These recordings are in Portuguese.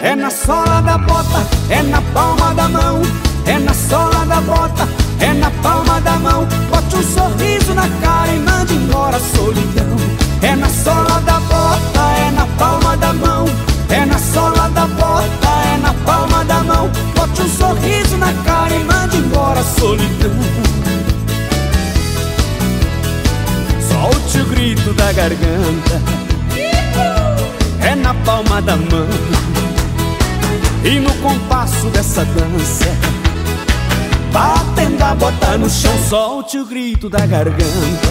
É na sola da bota, é na palma da mão. É na sola da bota, é na palma da mão. Bote um sorriso na cara e mande embora a solidão. É na sola da bota, é na palma da mão. É na sola da bota, é na palma da mão. Bote um sorriso na cara e mande embora a solidão. Solte o grito da garganta, é na palma da mão. E no compasso dessa dança, batendo a bota no chão, solte o grito da garganta,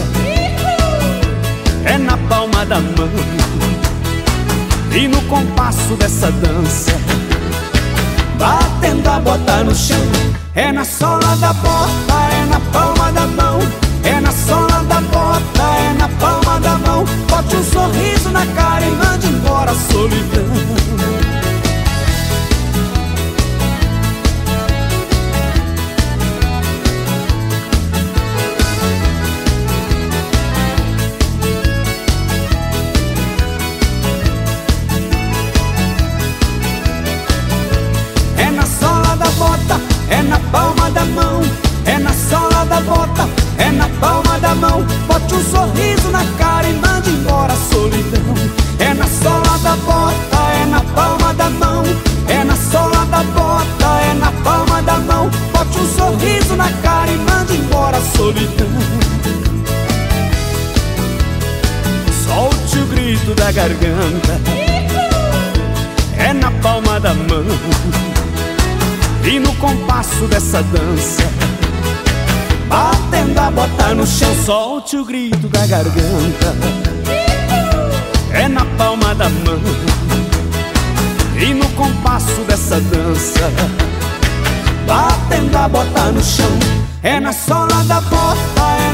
é na palma da mão. E no compasso dessa dança, batendo a bota no chão, é na sola da bota, é na palma da mão. É na sola da bota, é na palma da mão. Bote um sorriso na cara e mande embora a solidão. É na sola da bota, é na palma da mão. É na sola da bota, é na palma da mão. Bote um sorriso na cara e mande embora a solidão. É na sola da bota, é na palma da mão. É na sola da bota, é na palma da mão. Bote um sorriso na cara e mande embora a solidão. Solte o grito da garganta, é na palma da mão. E no compasso dessa dança, batendo a bota no chão, solte o grito da garganta, é na palma da mão. E no compasso dessa dança, batendo a bota no chão, é na sola da bota, é